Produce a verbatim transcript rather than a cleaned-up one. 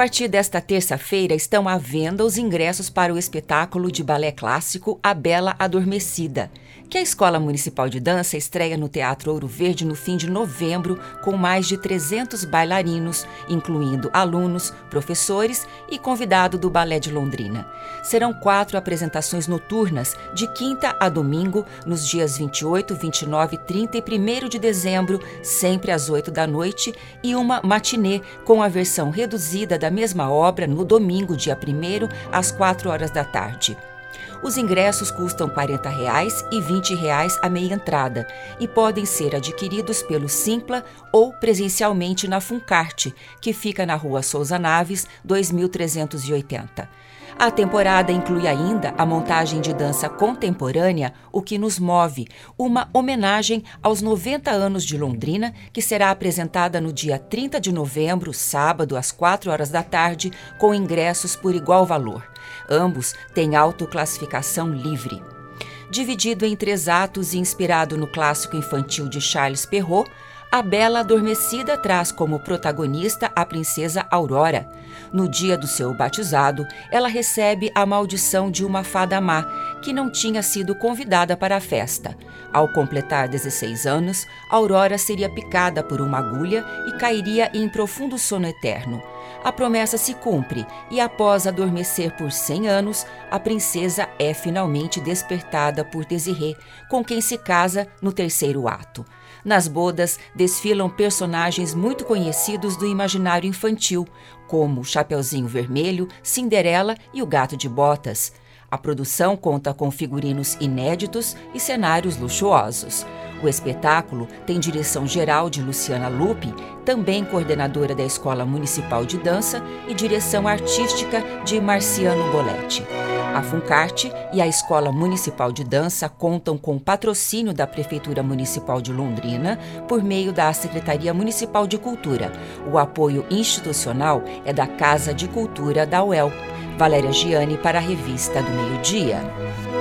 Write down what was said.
partir desta terça-feira estão à venda os ingressos para o espetáculo de balé clássico A Bela Adormecida, que a Escola Municipal de Dança estreia no Teatro Ouro Verde no fim de novembro, com mais de trezentos bailarinos, incluindo alunos, professores e convidado do Balé de Londrina. Serão quatro apresentações noturnas, de quinta a domingo, nos dias vinte e oito, vinte e nove, trinta e primeiro de dezembro, sempre às oito da noite, e uma matinê com a versão reduzida da mesma obra no domingo, dia primeiro, às quatro horas da tarde. Os ingressos custam quarenta reais e vinte reais a meia entrada e podem ser adquiridos pelo Simpla ou presencialmente na Funcarte, que fica na Rua Souza Naves, dois mil trezentos e oitenta. A temporada inclui ainda a montagem de dança contemporânea O Que Nos Move, uma homenagem aos noventa anos de Londrina, que será apresentada no dia trinta de novembro, sábado, às quatro horas da tarde, com ingressos por igual valor. Ambos têm autoclassificação livre. Dividido em três atos e inspirado no clássico infantil de Charles Perrault, A Bela Adormecida traz como protagonista a princesa Aurora. No dia do seu batizado, ela recebe a maldição de uma fada má, que não tinha sido convidada para a festa. Ao completar dezesseis anos, Aurora seria picada por uma agulha e cairia em profundo sono eterno. A promessa se cumpre e, após adormecer por cem anos, a princesa é finalmente despertada por Désiré, com quem se casa no terceiro ato. Nas bodas, desfilam personagens muito conhecidos do imaginário infantil, como o Chapeuzinho Vermelho, Cinderela e o Gato de Botas. A produção conta com figurinos inéditos e cenários luxuosos. O espetáculo tem direção geral de Luciana Lupe, também coordenadora da Escola Municipal de Dança, e direção artística de Marciano Boletti. A Funcarte e a Escola Municipal de Dança contam com patrocínio da Prefeitura Municipal de Londrina por meio da Secretaria Municipal de Cultura. O apoio institucional é da Casa de Cultura da U E L. Valéria Giani para a Revista do Meio Dia.